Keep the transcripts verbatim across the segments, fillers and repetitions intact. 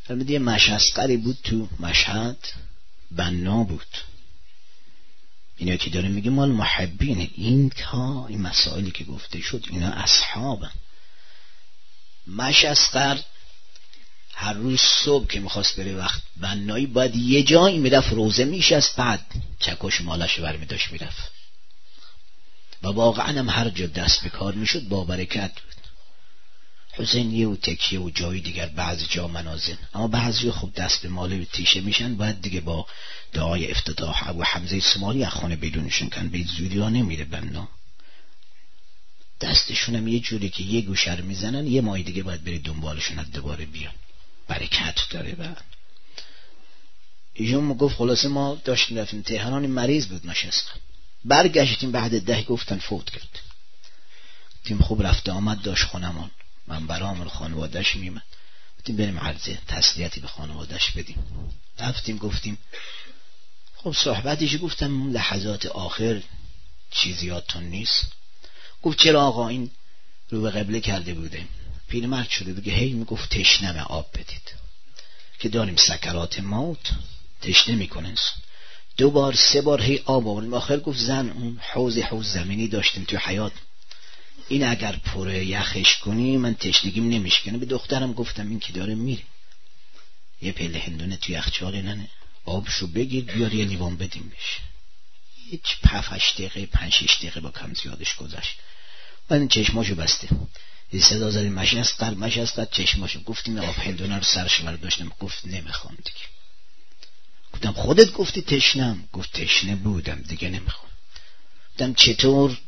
فرمود یه مشعسقری بود تو مشهد، بنا بود. اینا که داره میگه مال محبینه. این تا این مسائلی که گفته شد اینا اصحابن. مشعسقر هر روز صبح که میخواست بره وقت بنایی باید یه جایی میرفت روزه میشست، بعد چکش مالش برمی داشت میرفت و واقعا هم هر جا دست به کار میشد با برکت بود. حسین یه و تکیه و جای دیگر بعضی جا منازل، اما بعضی خب دست به مال تیشه میشن، باید دیگه با دعای افتتاح ابو حمزه سمالی از خانه بیرونشون کن، به زودی ها نمیره بنا. دستشون هم یه جوری که یه گوشه رو میزنن یه ماه دیگه باید بری دنبالشون از دوباره بیان، برکت داره. بعد ایشون گفت خلاصه ما داشتیم رفتیم تهران، مریض بود نشستم، برگشتیم بعد ده گفتن فوت کرد. تیم خوب رفته آمد داشت خونمون، من برام خانواده‌اش میمد، گفتیم بریم عرضه تسلیتی به خانواده‌اش بدیم. رفتیم گفتیم خب صحبتش گفتم لحظات آخر چیزی یادتون نیست؟ گفت چرا آقا؟ این رو به قبله کرده بوده، پیرمرد شده دیگه، هی میگفت تشنمه آب بدید که داریم سکرات موت، تشنه میکنه انسان. دو بار سه بار هی آب آوردیم، آخر گفت زن اون حوض حوض زمینی داشتیم تو حیات، این اگر پر یخش کنی من تشنگیم نمیشکنه. به دخترم گفتم این که داره میره، یه پله هندونه تو یخچال ننه، آبشو بگیر بیار یه لیوان بدیم بشه. هیچ پفش دقیقه پنج شش دقیقه با کم زیادش گذشت، من چشماشو بسته، یه صدا زدیم مشعسقر مشعسقر، چشماشو گفتیم آب هندونه رو سرش برداشتم، گفت نمیخوام دیگه. گفتم خودت گفتی تشنم؟ گفت تشنه بودم دیگه نمیخوام. گفتم چطور؟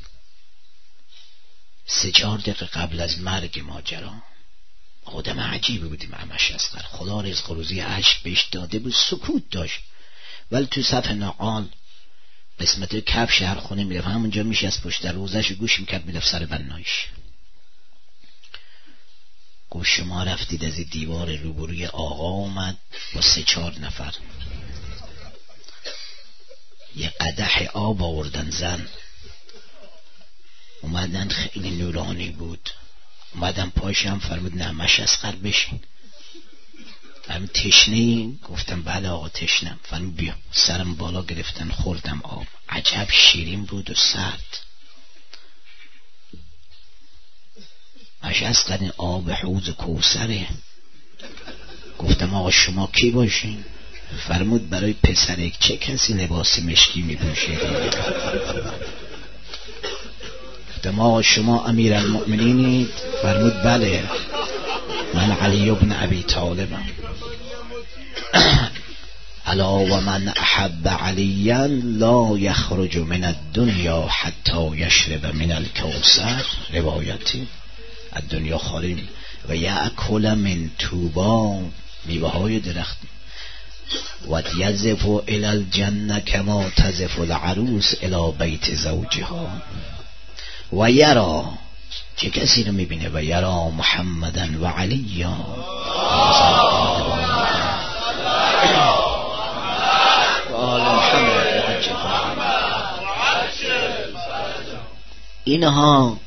سه چهار دقیقه قبل از مرگ ماجرا آدم عجیبی بودیم مشعسقر، خدا رزق و روزی عشق بهش داده بود، سکوت داشت، ولی تو صف نعال قسمت کفش هر خونه میرفت همونجا میشست پشت در روزش گوش میکرد، میرفت سر بنایش. گفت شما رفتید از دیوار روبروی آقا اومد با سه چهار نفر، یه قدح آب آوردن زن، اومدن خیلی نورانی بود، اومدن پاشم فرمود نه مشعسقر بشین. فرمود تشنه‌ای؟ گفتم بله آقا تشنم. فرمود بیا. سرم بالا گرفتن خوردم آب، عجب شیرین بود و سرد. مشعسقر این آب حوض کوثره. گفتم آقا شما کی باشین؟ فرمود برای پسرک چه کسی لباس مشکی میپوشه؟ گفتم آقا شما امیرالمؤمنینید؟ فرمود بله من علی ابن ابی طالبم. الا و من احب علیا لا یخرج من الدنیا حتی یشرب من الکوثر، روایتی الدنیا خالی و یأکل من طوبا، میوه های درخت، و یزف الی الجنه کما تزف العروس الی بیت زوجها. و یرا، چه کسی رو میبینه؟ و یرا محمدن و علیا. اینها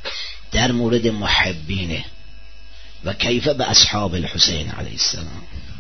در مورد محبینه. و کیف به اصحاب الحسین علیه السلام.